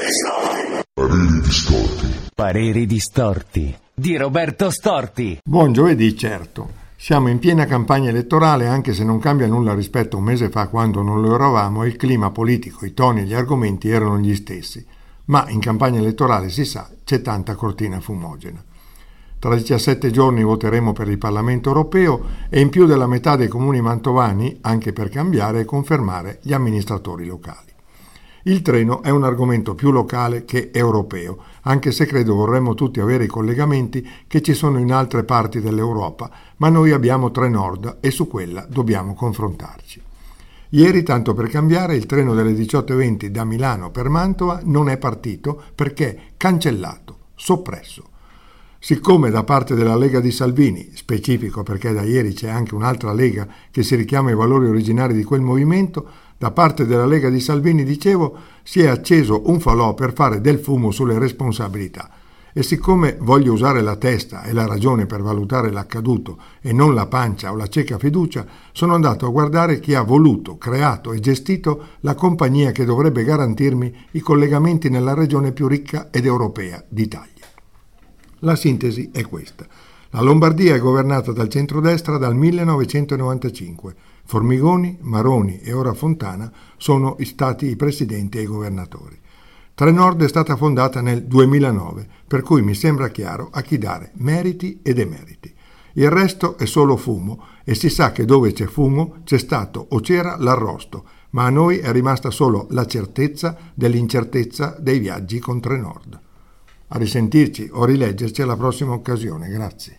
Pareri distorti. Pareri distorti di Roberto Storti. Buon giovedì, certo. Siamo in piena campagna elettorale, anche se non cambia nulla rispetto a un mese fa quando non lo eravamo e il clima politico, i toni e gli argomenti erano gli stessi. Ma in campagna elettorale, si sa, c'è tanta cortina fumogena. Tra 17 giorni voteremo per il Parlamento europeo e in più della metà dei comuni mantovani, anche per cambiare e confermare gli amministratori locali. Il treno è un argomento più locale che europeo, anche se credo vorremmo tutti avere i collegamenti che ci sono in altre parti dell'Europa, ma noi abbiamo Trenord e su quella dobbiamo confrontarci. Ieri, tanto per cambiare, il treno delle 18:20 da Milano per Mantova non è partito perché cancellato, soppresso. Siccome da parte della Lega di Salvini, specifico perché da ieri c'è anche un'altra Lega che si richiama ai valori originari di quel movimento, da parte della Lega di Salvini, dicevo, si è acceso un falò per fare del fumo sulle responsabilità. E siccome voglio usare la testa e la ragione per valutare l'accaduto e non la pancia o la cieca fiducia, sono andato a guardare chi ha voluto, creato e gestito la compagnia che dovrebbe garantirmi i collegamenti nella regione più ricca ed europea d'Italia. La sintesi è questa. La Lombardia è governata dal centrodestra dal 1995. Formigoni, Maroni e ora Fontana sono stati i presidenti e i governatori. Trenord è stata fondata nel 2009, per cui mi sembra chiaro a chi dare meriti e demeriti. Il resto è solo fumo e si sa che dove c'è fumo c'è stato o c'era l'arrosto, ma a noi è rimasta solo la certezza dell'incertezza dei viaggi con Trenord. A risentirci o rileggerci alla prossima occasione. Grazie.